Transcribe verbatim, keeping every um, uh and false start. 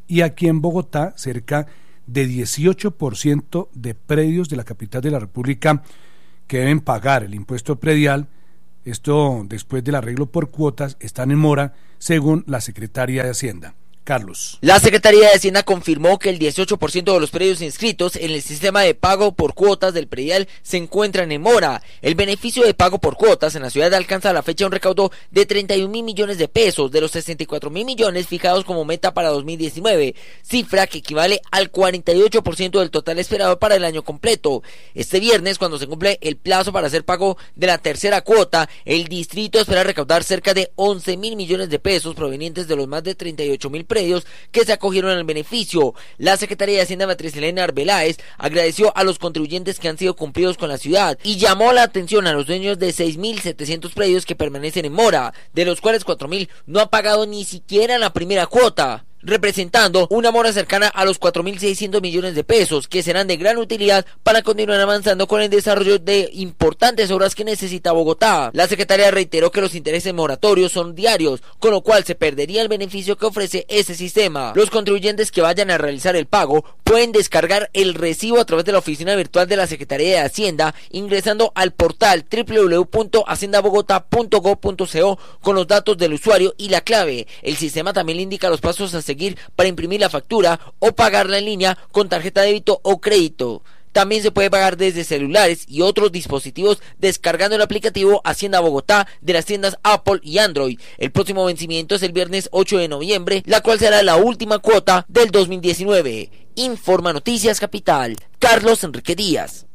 y aquí en Bogotá cerca de dieciocho por ciento de predios de la capital de la República que deben pagar el impuesto predial. Esto después del arreglo por cuotas están en mora, según la Secretaría de Hacienda. Carlos. La Secretaría de Hacienda confirmó que el dieciocho por ciento de los predios inscritos en el sistema de pago por cuotas del predial se encuentran en mora. El beneficio de pago por cuotas en la ciudad alcanza a la fecha un recaudo de treinta y un mil millones de pesos de los sesenta y cuatro mil millones fijados como meta para dos mil diecinueve, cifra que equivale al cuarenta y ocho por ciento del total esperado para el año completo. Este viernes, cuando se cumple el plazo para hacer pago de la tercera cuota, el distrito espera recaudar cerca de once mil millones de pesos provenientes de los más de treinta y ocho mil predios que se acogieron al beneficio. La Secretaría de Hacienda, Beatriz Elena Arbeláez, agradeció a los contribuyentes que han sido cumplidos con la ciudad y llamó la atención a los dueños de seis mil setecientos predios que permanecen en mora, de los cuales cuatro mil no han pagado ni siquiera la primera cuota, representando una mora cercana a los cuatro mil seiscientos millones de pesos, que serán de gran utilidad para continuar avanzando con el desarrollo de importantes obras que necesita Bogotá. La secretaria reiteró que los intereses moratorios son diarios, con lo cual se perdería el beneficio que ofrece ese sistema. Los contribuyentes que vayan a realizar el pago pueden descargar el recibo a través de la oficina virtual de la Secretaría de Hacienda, ingresando al portal doble u doble u doble u punto hacienda bogotá punto gob punto co con los datos del usuario y la clave. El sistema también le indica los pasos a seguir para imprimir la factura o pagarla en línea con tarjeta de débito o crédito. También se puede pagar desde celulares y otros dispositivos descargando el aplicativo Hacienda Bogotá de las tiendas Apple y Android. El próximo vencimiento es el viernes ocho de noviembre, la cual será la última cuota del dos mil diecinueve. Informa Noticias Capital. Carlos Enrique Díaz.